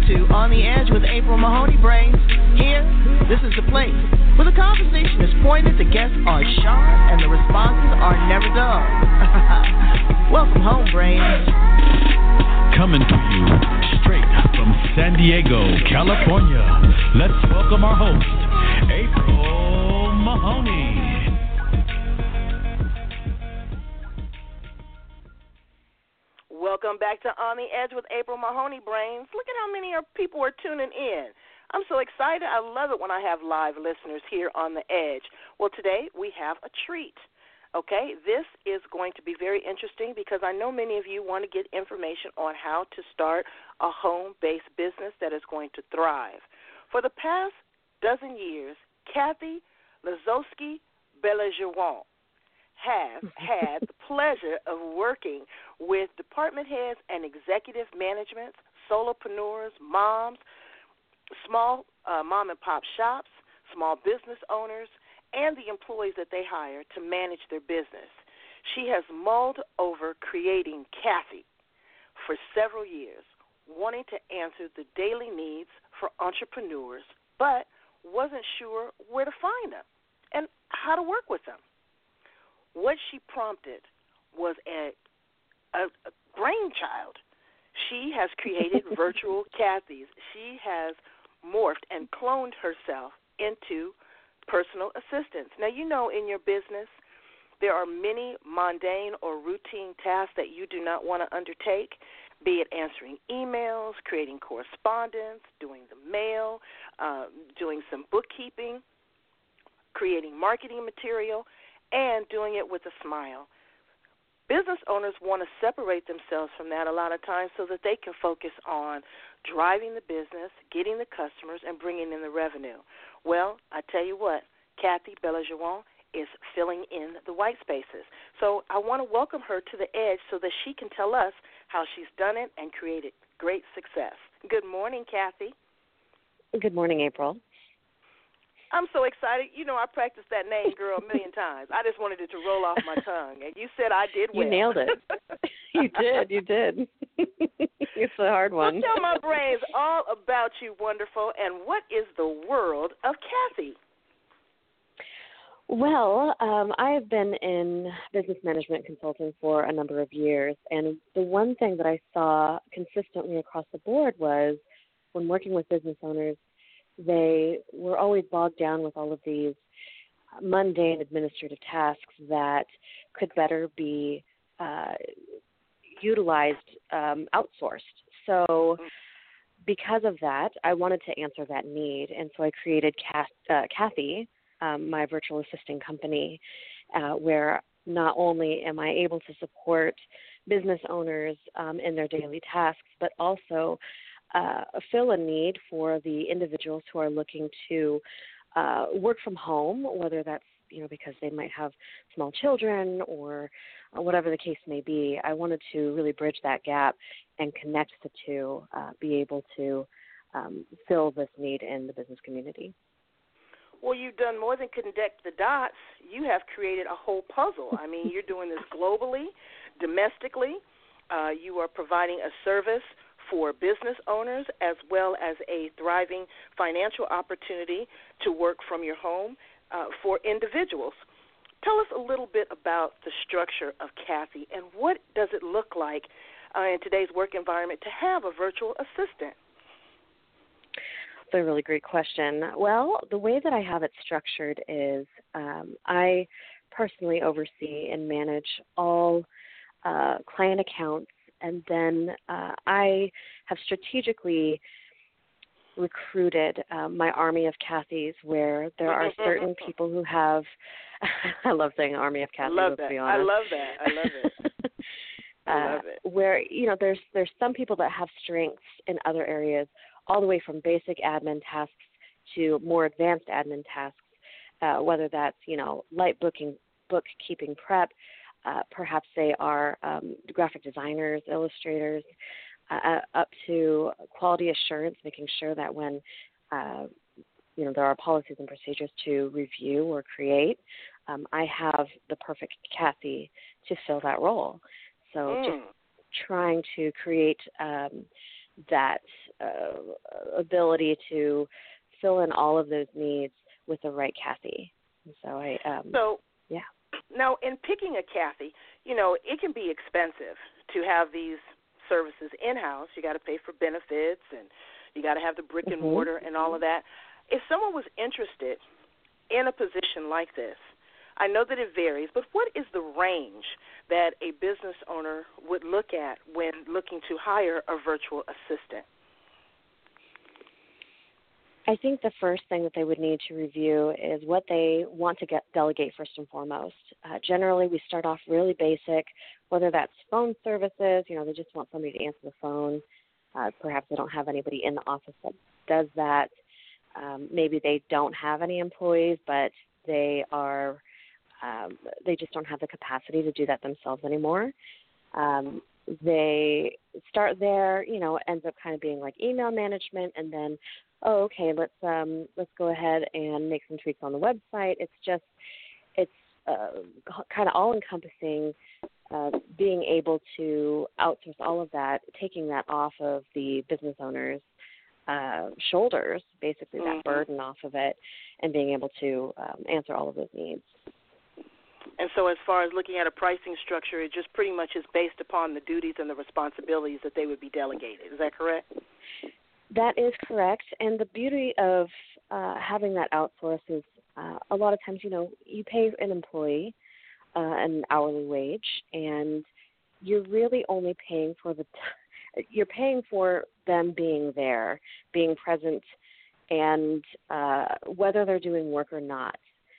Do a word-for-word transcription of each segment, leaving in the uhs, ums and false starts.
to On the Edge with April Mahoney Brains. Here, this is the place where the conversation is pointed, the guests are sharp, and the responses are never dull. Welcome home, Brains. Coming to you straight from San Diego, California. Let's welcome our host, April Mahoney. Welcome back to On the Edge with April Mahoney Brains. Look at how many people are tuning in. I'm so excited. I love it when I have live listeners here on the Edge. Well, today we have a treat. Okay, this is going to be very interesting because I know many of you want to get information on how to start a home-based business that is going to thrive. For the past dozen years, Kathy Lazowski Belajuwon has had the pleasure of working with department heads and executive managements, solopreneurs, moms, small uh, mom-and-pop shops, small business owners, and the employees that they hire to manage their business. She has mulled over creating Kathy for several years, wanting to answer the daily needs for entrepreneurs, but wasn't sure where to find them and how to work with them. What she prompted was a, a, a brainchild. She has created virtual Kathys. She has morphed and cloned herself into personal assistants. Now, you know in your business there are many mundane or routine tasks that you do not want to undertake, be it answering emails, creating correspondence, doing the mail, uh, doing some bookkeeping, creating marketing material, and doing it with a smile. Business owners want to separate themselves from that a lot of times so that they can focus on driving the business, getting the customers, and bringing in the revenue. Well, I tell you what, Kathy Belajuwon is filling in the white spaces. So I want to welcome her to the Edge so that she can tell us how she's done it and created great success. Good morning, Kathy. Good morning, April. I'm so excited. You know, I practiced that name, girl, a million times. I just wanted it to roll off my tongue. And you said I did well. You nailed it. You did. You did. It's a hard one. Well, tell my brains all about you, wonderful, and what is the world of Kathy? Well, um, I have been in business management consulting for a number of years, and the one thing that I saw consistently across the board was when working with business owners, they were always bogged down with all of these mundane administrative tasks that could better be uh, utilized, um, outsourced. So because of that, I wanted to answer that need, and so I created Kath, uh, Kathy, um, my virtual assisting company, uh, where not only am I able to support business owners um, in their daily tasks, but also Uh, fill a need for the individuals who are looking to uh, work from home, whether that's, you know, because they might have small children or uh, whatever the case may be. I wanted to really bridge that gap and connect the two, uh, be able to um, fill this need in the business community. Well, you've done more than connect the dots. You have created a whole puzzle. I mean, you're doing this globally, domestically. Uh, you are providing a service for business owners as well as a thriving financial opportunity to work from your home uh, for individuals. Tell us a little bit about the structure of Kathy and what does it look like uh, in today's work environment to have a virtual assistant? That's a really great question. Well, the way that I have it structured is um, I personally oversee and manage all uh, client accounts. And then uh, I have strategically recruited uh, my army of Kathys, where there are certain people who have, I love saying army of Kathys, love let's that. be honest. I love that. I love it. I love it. Uh, where, you know, there's there's some people that have strengths in other areas, all the way from basic admin tasks to more advanced admin tasks, uh, whether that's, you know, light booking, bookkeeping prep. Uh, perhaps they are um, graphic designers, illustrators, uh, up to quality assurance, making sure that when uh, you know there are policies and procedures to review or create, um, I have the perfect Kathy to fill that role. So mm. just trying to create um, that uh, ability to fill in all of those needs with the right Kathy. And so I, um, so yeah. Now, in picking a Kathy, you know, it can be expensive to have these services in-house. You got to pay for benefits, and you got to have the brick and Mm-hmm. mortar and all of that. If someone was interested in a position like this, I know that it varies, but what is the range that a business owner would look at when looking to hire a virtual assistant? I think the first thing that they would need to review is what they want to get delegate first and foremost. Uh, generally, we start off really basic, whether that's phone services, you know, they just want somebody to answer the phone. Uh, perhaps they don't have anybody in the office that does that. Um, maybe they don't have any employees, but they are um, they just don't have the capacity to do that themselves anymore. Um, they start there, you know, it ends up kind of being like email management, and then, oh, okay, let's um, let's go ahead and make some tweaks on the website. It's just, it's uh, kind of all-encompassing, uh, being able to outsource all of that, taking that off of the business owner's uh, shoulders, basically that Mm-hmm. burden off of it, and being able to um, answer all of those needs. And so as far as looking at a pricing structure, it just pretty much is based upon the duties and the responsibilities that they would be delegated. Is that correct? That is correct. And the beauty of uh, having that outsource is uh, a lot of times, you know, you pay an employee uh, an hourly wage, and you're really only paying for the t- you're paying for them being there, being present, and uh, whether they're doing work or not.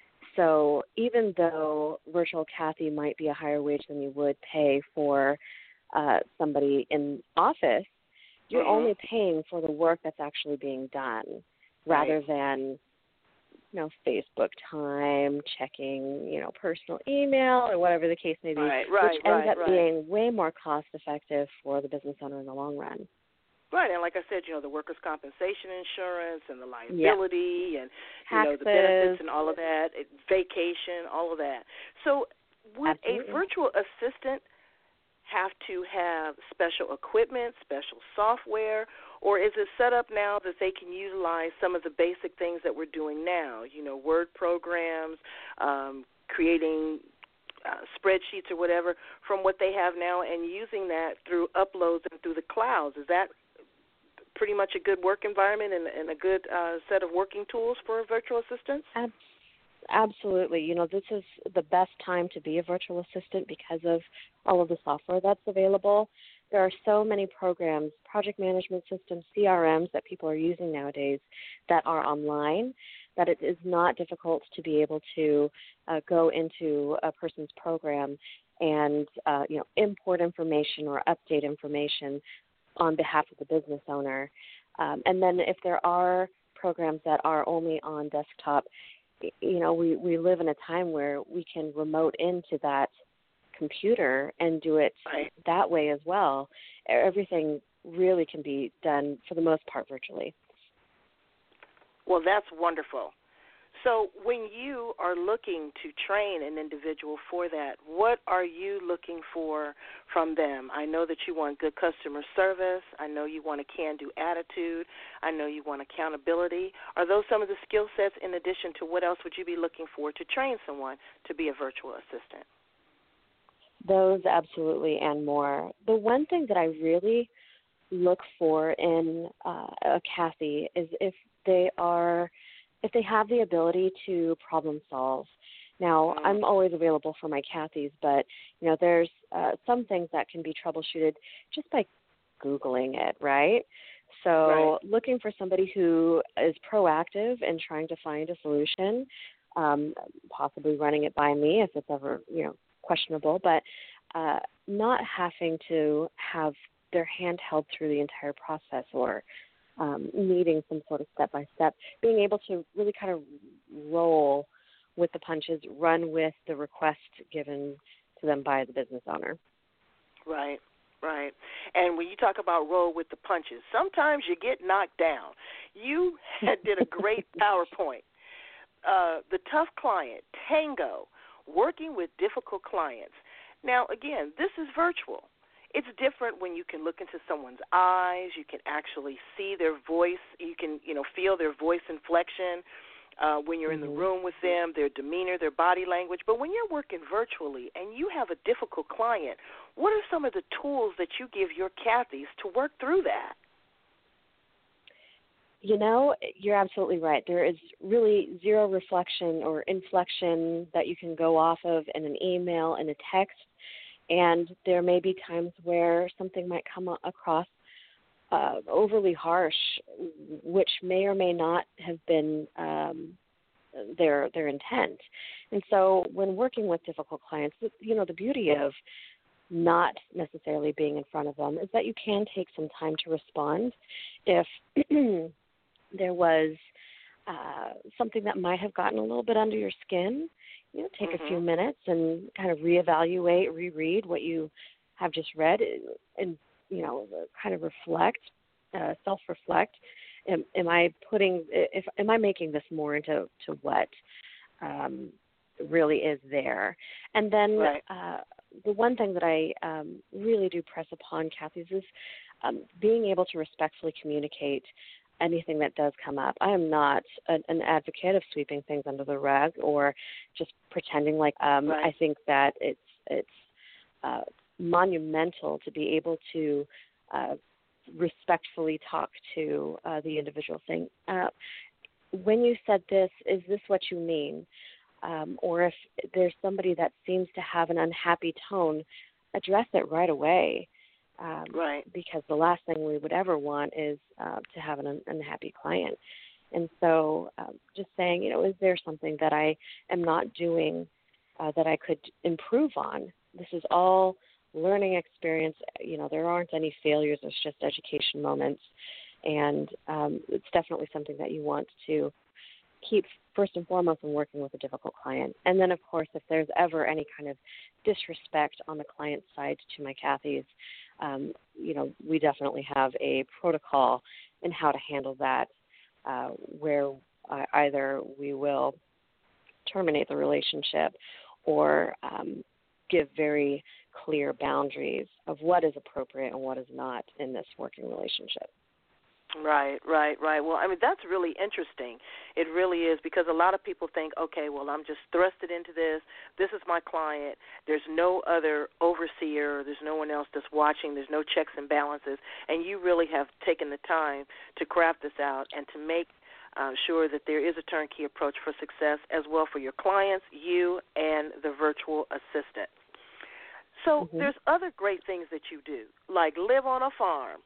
So even though Virtual Kathy might be a higher wage than you would pay for uh, somebody in office, you're mm-hmm. only paying for the work that's actually being done, rather right. than, you know, Facebook time, checking, you know, personal email, or whatever the case may be, right, right, which ends right, up right. being way more cost effective for the business owner in the long run. Right, and like I said, you know, the workers' compensation insurance and the liability yeah. and, Taxes. you know, the benefits and all of that, vacation, all of that. So would Absolutely. a virtual assistant have to have special equipment, special software, or is it set up now that they can utilize some of the basic things that we're doing now, you know, Word programs, um, creating uh, spreadsheets or whatever from what they have now and using that through uploads and through the clouds? Is that pretty much a good work environment and, and a good uh, set of working tools for virtual assistants? Ab- Absolutely. You know, this is the best time to be a virtual assistant because of all of the software that's available. There are so many programs, project management systems, C R Ms that people are using nowadays that are online, that it is not difficult to be able to uh, go into a person's program and, uh, you know, import information or update information on behalf of the business owner. Um, and then if there are programs that are only on desktop, you know, we, we live in a time where we can remote into that computer and do it right. that way as well. Everything really can be done, for the most part, virtually. Well, that's wonderful. So when you are looking to train an individual for that, what are you looking for from them? I know that you want good customer service. I know you want a can-do attitude. I know you want accountability. Are those some of the skill sets in addition to what else would you be looking for to train someone to be a virtual assistant? Those absolutely and more. The one thing that I really look for in uh, a Kathy is if they are – if they have the ability to problem solve. Now, mm. I'm always available for my Kathys, but, you know, there's uh, some things that can be troubleshooted just by Googling it, right? So right. looking for somebody who is proactive in trying to find a solution, um, possibly running it by me if it's ever, you know, questionable, but uh, not having to have their hand held through the entire process or Um, needing some sort of step-by-step, being able to really kind of roll with the punches, run with the request given to them by the business owner. Right, right. And when you talk about roll with the punches, sometimes you get knocked down. You did a great PowerPoint. Uh, the tough client, Tango, working with difficult clients. Now, again, this is virtual. it's different when you can look into someone's eyes. You can actually see their voice. You can, you know, feel their voice inflection uh, when you're mm-hmm. in the room with them, their demeanor, their body language. But when you're working virtually and you have a difficult client, what are some of the tools that you give your Kathys to work through that? You know, you're absolutely right. There is really zero reflection or inflection that you can go off of in an email, in a text, and there may be times where something might come across uh, overly harsh, which may or may not have been um, their their intent. And so when working with difficult clients, you know, the beauty of not necessarily being in front of them is that you can take some time to respond if there was uh, something that might have gotten a little bit under your skin. You know, take mm-hmm. a few minutes and kind of reevaluate, reread what you have just read, and you know, kind of reflect, uh, self-reflect. Am, am I putting? If am I making this more into to what um, really is there? And then right. uh, the one thing that I um, really do press upon, Kathys, is um, being able to respectfully communicate anything that does come up. I am not an, an advocate of sweeping things under the rug or just pretending like um, right. I think that it's it's uh, monumental to be able to uh, respectfully talk to uh, the individual thing. Uh, when you said this, is this what you mean? Um, or if there's somebody that seems to have an unhappy tone, address it right away. Um, right. Because the last thing we would ever want is uh, to have an un- unhappy client. And so um, just saying, you know, is there something that I am not doing uh, that I could improve on? This is all learning experience. You know, there aren't any failures. It's just education moments. And um, it's definitely something that you want to keep first and foremost when working with a difficult client. And then, of course, if there's ever any kind of disrespect on the client side to my Kathys, Um, you know, we definitely have a protocol in how to handle that, uh, where uh, either we will terminate the relationship or um, give very clear boundaries of what is appropriate and what is not in this working relationship. Right, right, right. Well, I mean, that's really interesting. It really is, because a lot of people think, okay, well, I'm just thrusted into this. This is my client. There's no other overseer. There's no one else that's watching. There's no checks and balances. And you really have taken the time to craft this out and to make uh, sure that there is a turnkey approach for success as well for your clients, you, and the virtual assistant. So Mm-hmm. there's other great things that you do, like live on a farm.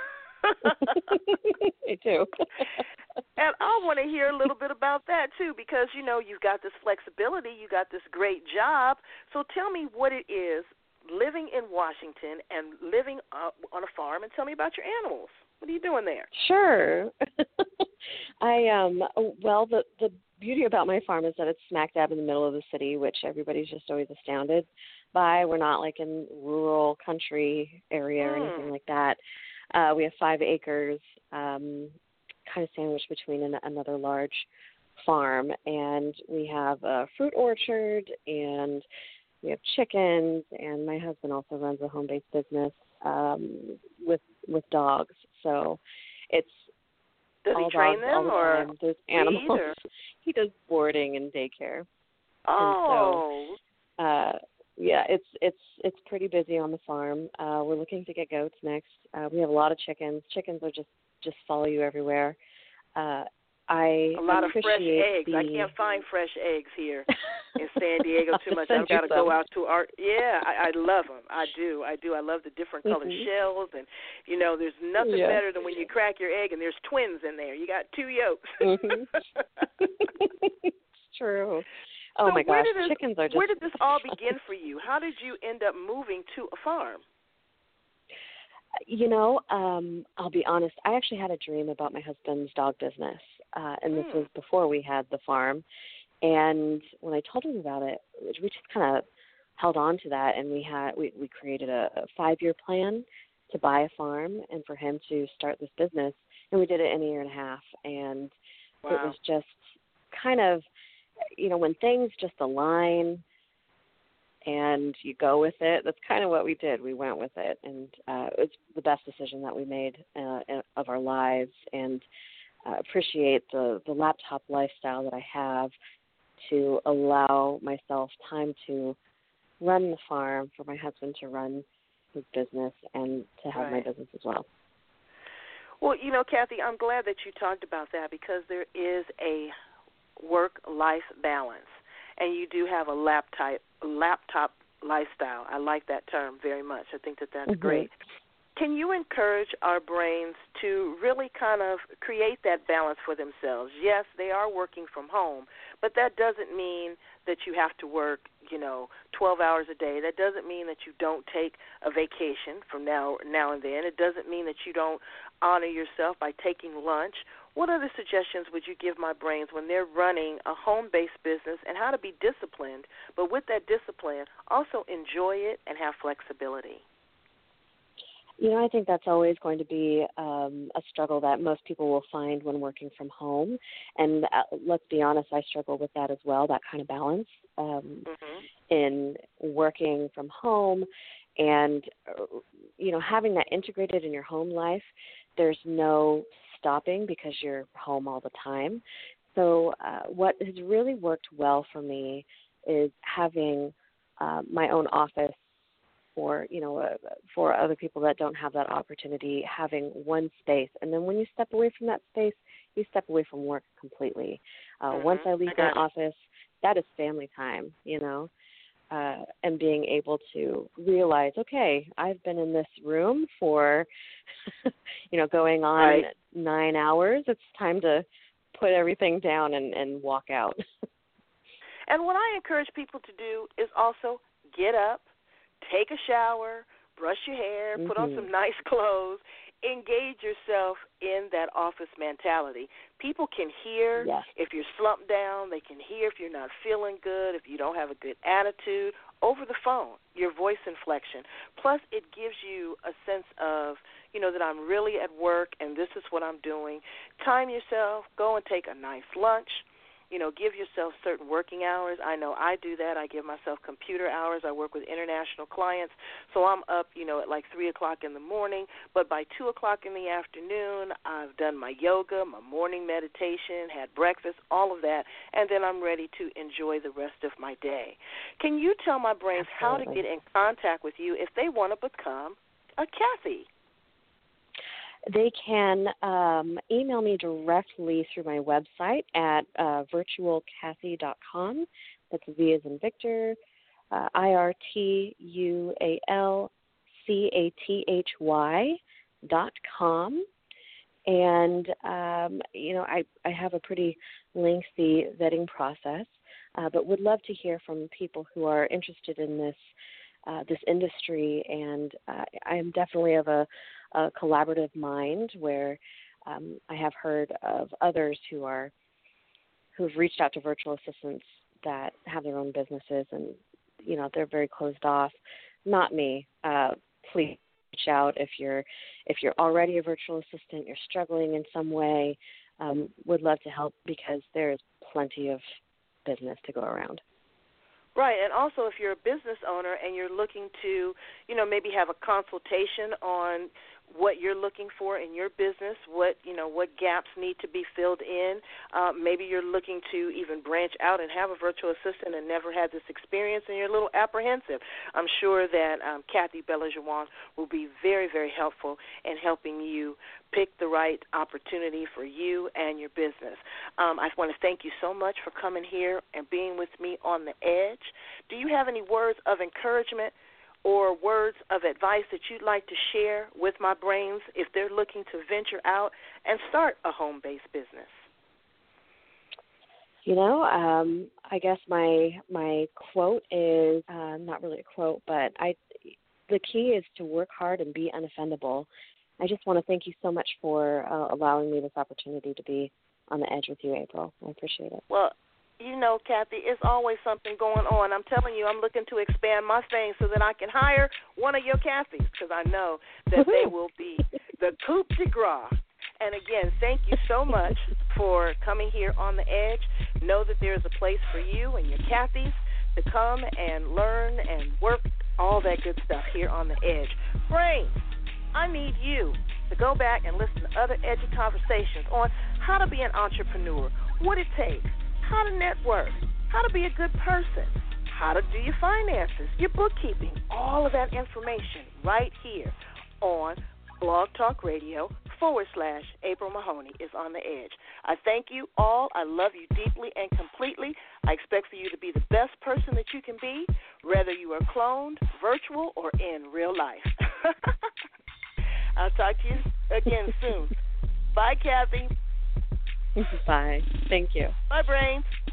Me too. And I want to hear a little bit about that, too, because, you know, you've got this flexibility, you got this great job. So tell me what it is living in Washington and living uh, on a farm, and tell me about your animals. What are you doing there? Sure. I um well, the the beauty about my farm is that it's smack dab in the middle of the city, which everybody's just always astounded by. We're not like in rural country area or mm. anything like that. Uh, we have five acres, um, kind of sandwiched between an, another large farm, and we have a fruit orchard, and we have chickens, and my husband also runs a home-based business um, with with dogs. So it's does all he train dogs them all the or time. There's animals. Either. He does boarding and daycare. Oh. And so, uh, yeah, it's it's it's pretty busy on the farm. Uh, we're looking to get goats next. Uh, we have a lot of chickens. Chickens are just, just follow you everywhere. Uh, I a lot of fresh eggs. The... I can't find fresh eggs here in San Diego too much. I've got to some. go out to our. Yeah, I, I love them. I do. I do. I love the different colored mm-hmm. shells, and you know, there's nothing yeah. better than when you crack your egg and there's twins in there. You got two yolks. mm-hmm. It's true. Oh so my gosh, this, chickens are just. Where did this all begin for you? How did you end up moving to a farm? You know, um, I'll be honest. I actually had a dream about my husband's dog business, uh, and this mm. was before we had the farm. And when I told him about it, we just kind of held on to that, and we had we, we created a, a five-year plan to buy a farm and for him to start this business. And we did it in a year and a half, and wow. it was just kind of, you know, when things just align and you go with it. That's kind of what we did. We went with it, and uh, it was the best decision that we made uh, of our lives, and uh, appreciate the, the laptop lifestyle that I have to allow myself time to run the farm, for my husband to run his business, and to have right. my business as well. Well, you know, Kathy, I'm glad that you talked about that, because there is a work-life balance, and you do have a laptop laptop lifestyle. I like that term very much. I think that that's mm-hmm. great. Can you encourage our brains to really kind of create that balance for themselves? Yes, they are working from home, but that doesn't mean that you have to work, you know, twelve hours a day. That doesn't mean that you don't take a vacation from now now and then. It doesn't mean that you don't honor yourself by taking lunch. What other suggestions would you give my brains when they're running a home-based business, and how to be disciplined, but with that discipline, also enjoy it and have flexibility? You know, I think that's always going to be um, a struggle that most people will find when working from home. And uh, let's be honest, I struggle with that as well, that kind of balance um, mm-hmm. in working from home and, uh, you know, having that integrated in your home life. There's no stopping because you're home all the time. So uh, what has really worked well for me is having uh, my own office, or, you know, uh, for other people that don't have that opportunity, having one space. And then when you step away from that space, you step away from work completely. Uh, mm-hmm. Once I leave my office, that is family time, you know, uh, and being able to realize, okay, I've been in this room for, you know, going on right. nine hours. It's time to put everything down and, and walk out. And what I encourage people to do is also get up, take a shower, brush your hair, mm-hmm. put on some nice clothes, engage yourself in that office mentality. People can hear yes. if you're slumped down. They can hear if you're not feeling good, if you don't have a good attitude, over the phone, your voice inflection. Plus, it gives you a sense of, you know, that I'm really at work and this is what I'm doing. Time yourself. Go and take a nice lunch. You know, give yourself certain working hours. I know I do that. I give myself computer hours. I work with international clients, so I'm up, you know, at like three o'clock in the morning. But by two o'clock in the afternoon, I've done my yoga, my morning meditation, had breakfast, all of that, and then I'm ready to enjoy the rest of my day. Can you tell my brains Absolutely. How to get in contact with you if they want to become a Kathy? They can um, email me directly through my website at uh, virtual kathy dot com. That's V as in Victor, uh, I R T U A L C A T H Y dot com. And, um, you know, I, I have a pretty lengthy vetting process, uh, but would love to hear from people who are interested in this uh, this industry. And uh, I am definitely of a a collaborative mind, where um, I have heard of others who are who've reached out to virtual assistants that have their own businesses, and you know they're very closed off. Not me. Uh, please reach out if you're if you're already a virtual assistant, you're struggling in some way. Um, would love to help, because there's plenty of business to go around. Right, and also if you're a business owner and you're looking to, you know, maybe have a consultation on what you're looking for in your business, what, you know, what gaps need to be filled in. Uh, maybe you're looking to even branch out and have a virtual assistant and never had this experience, and you're a little apprehensive. I'm sure that um, Kathy Belajuwon will be very, very helpful in helping you pick the right opportunity for you and your business. Um, I want to thank you so much for coming here and being with me on The Edge. Do you have any words of encouragement or words of advice that you'd like to share with my brains if they're looking to venture out and start a home-based business? You know, um, I guess my my quote is uh, not really a quote, but I the key is to work hard and be unoffendable. I just want to thank you so much for uh, allowing me this opportunity to be on The Edge with you, April. I appreciate it. Well, you know, Kathy, it's always something going on. I'm telling you, I'm looking to expand my thing so that I can hire one of your Kathys, because I know that they will be the coup de grace. And again, thank you so much for coming here on The Edge. Know that there's a place for you and your Kathys to come and learn and work all that good stuff here on The Edge. Brains, I need you to go back and listen to other edgy conversations on how to be an entrepreneur, what it takes, how to network, how to be a good person, how to do your finances, your bookkeeping, all of that information right here on Blog Talk Radio forward slash April Mahoney is on The Edge. I thank you all. I love you deeply and completely. I expect for you to be the best person that you can be, whether you are cloned, virtual, or in real life. I'll talk to you again soon. Bye, Kathy. Bye. Thank you. Bye, Brains.